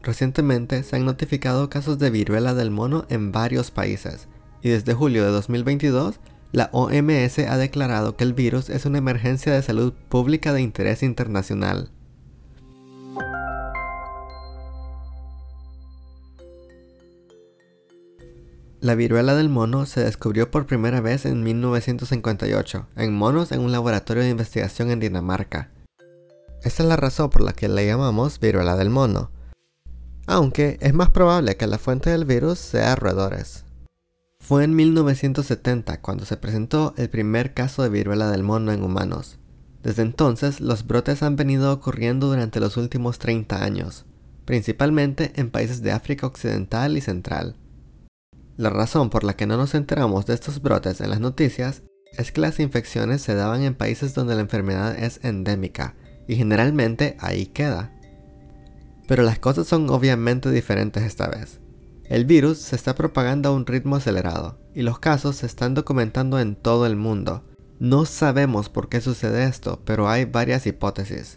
Recientemente se han notificado casos de viruela del mono en varios países, y desde julio de 2022, la OMS ha declarado que el virus es una emergencia de salud pública de interés internacional. La viruela del mono se descubrió por primera vez en 1958, en monos en un laboratorio de investigación en Dinamarca. Esta es la razón por la que la llamamos viruela del mono, aunque es más probable que la fuente del virus sea roedores. Fue en 1970 cuando se presentó el primer caso de viruela del mono en humanos. Desde entonces, los brotes han venido ocurriendo durante los últimos 30 años, principalmente en países de África Occidental y Central. La razón por la que no nos enteramos de estos brotes en las noticias es que las infecciones se daban en países donde la enfermedad es endémica, y generalmente ahí queda. Pero las cosas son obviamente diferentes esta vez. El virus se está propagando a un ritmo acelerado, y los casos se están documentando en todo el mundo. No sabemos por qué sucede esto, pero hay varias hipótesis.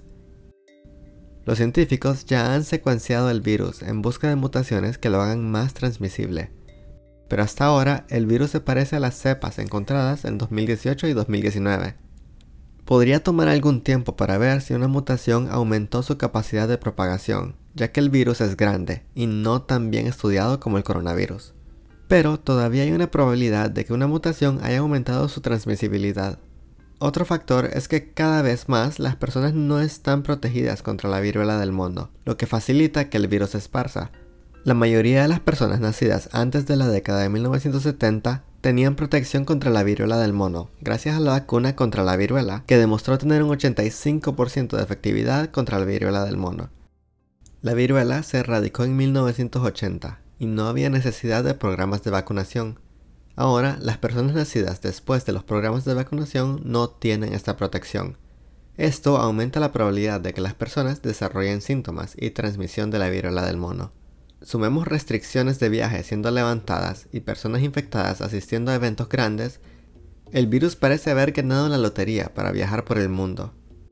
Los científicos ya han secuenciado el virus en busca de mutaciones que lo hagan más transmisible. Pero hasta ahora, el virus se parece a las cepas encontradas en 2018 y 2019. Podría tomar algún tiempo para ver si una mutación aumentó su capacidad de propagación, ya que el virus es grande y no tan bien estudiado como el coronavirus. Pero todavía hay una probabilidad de que una mutación haya aumentado su transmisibilidad. Otro factor es que cada vez más las personas no están protegidas contra la viruela del mono, lo que facilita que el virus se esparza. La mayoría de las personas nacidas antes de la década de 1970 tenían protección contra la viruela del mono, gracias a la vacuna contra la viruela, que demostró tener un 85% de efectividad contra la viruela del mono. La viruela se erradicó en 1980 y no había necesidad de programas de vacunación. Ahora, las personas nacidas después de los programas de vacunación no tienen esta protección. Esto aumenta la probabilidad de que las personas desarrollen síntomas y transmisión de la viruela del mono. Sumemos restricciones de viaje siendo levantadas y personas infectadas asistiendo a eventos grandes, el virus parece haber ganado la lotería para viajar por el mundo.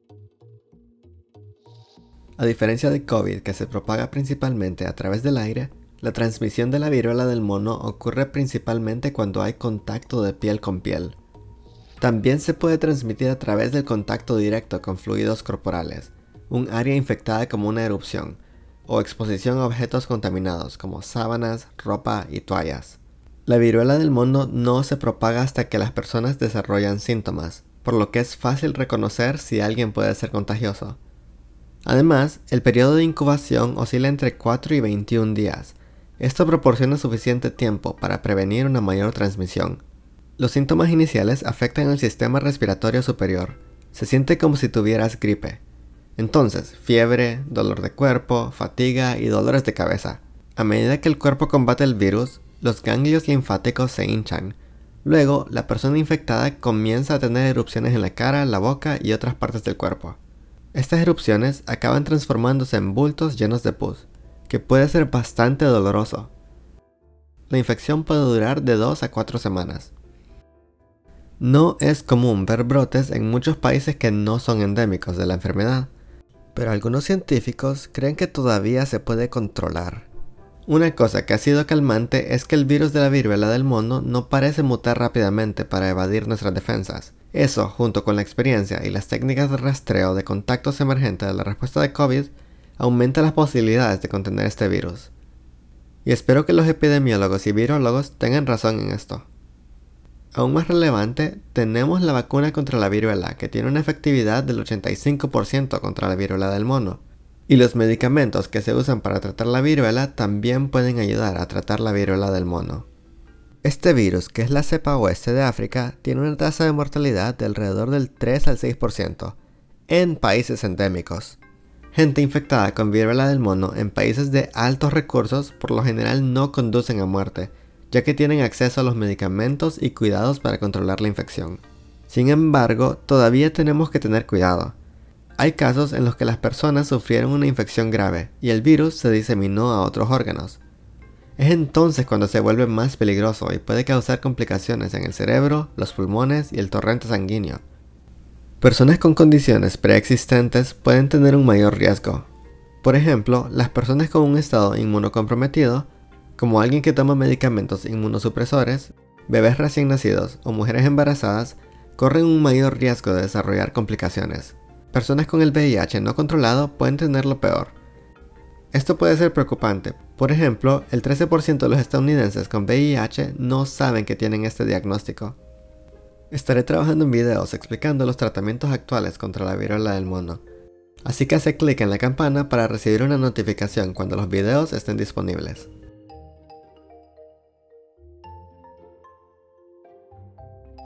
A diferencia de COVID, que se propaga principalmente a través del aire, la transmisión de la viruela del mono ocurre principalmente cuando hay contacto de piel con piel. También se puede transmitir a través del contacto directo con fluidos corporales, un área infectada como una erupción, o exposición a objetos contaminados como sábanas, ropa y toallas. La viruela del mono no se propaga hasta que las personas desarrollan síntomas, por lo que es fácil reconocer si alguien puede ser contagioso. Además, el periodo de incubación oscila entre 4 y 21 días. Esto proporciona suficiente tiempo para prevenir una mayor transmisión. Los síntomas iniciales afectan al sistema respiratorio superior. Se siente como si tuvieras gripe. Entonces, fiebre, dolor de cuerpo, fatiga y dolores de cabeza. A medida que el cuerpo combate el virus, los ganglios linfáticos se hinchan. Luego, la persona infectada comienza a tener erupciones en la cara, la boca y otras partes del cuerpo. Estas erupciones acaban transformándose en bultos llenos de pus, que puede ser bastante doloroso. La infección puede durar de 2 a 4 semanas. No es común ver brotes en muchos países que no son endémicos de la enfermedad, pero algunos científicos creen que todavía se puede controlar. Una cosa que ha sido calmante es que el virus de la viruela del mono no parece mutar rápidamente para evadir nuestras defensas. Eso, junto con la experiencia y las técnicas de rastreo de contactos emergentes de la respuesta de COVID, aumenta las posibilidades de contener este virus. Y espero que los epidemiólogos y virólogos tengan razón en esto. Aún más relevante, tenemos la vacuna contra la viruela, que tiene una efectividad del 85% contra la viruela del mono. Y los medicamentos que se usan para tratar la viruela también pueden ayudar a tratar la viruela del mono. Este virus, que es la cepa oeste de África, tiene una tasa de mortalidad de alrededor del 3 al 6% en países endémicos. Gente infectada con viruela del mono en países de altos recursos por lo general no conducen a muerte, ya que tienen acceso a los medicamentos y cuidados para controlar la infección. Sin embargo, todavía tenemos que tener cuidado. Hay casos en los que las personas sufrieron una infección grave y el virus se diseminó a otros órganos. Es entonces cuando se vuelve más peligroso y puede causar complicaciones en el cerebro, los pulmones y el torrente sanguíneo. Personas con condiciones preexistentes pueden tener un mayor riesgo. Por ejemplo, las personas con un estado inmunocomprometido, como alguien que toma medicamentos inmunosupresores, bebés recién nacidos o mujeres embarazadas, corren un mayor riesgo de desarrollar complicaciones. Personas con el VIH no controlado pueden tenerlo peor. Esto puede ser preocupante. Por ejemplo, el 13% de los estadounidenses con VIH no saben que tienen este diagnóstico. Estaré trabajando en videos explicando los tratamientos actuales contra la viruela del mono. Así que hace clic en la campana para recibir una notificación cuando los videos estén disponibles.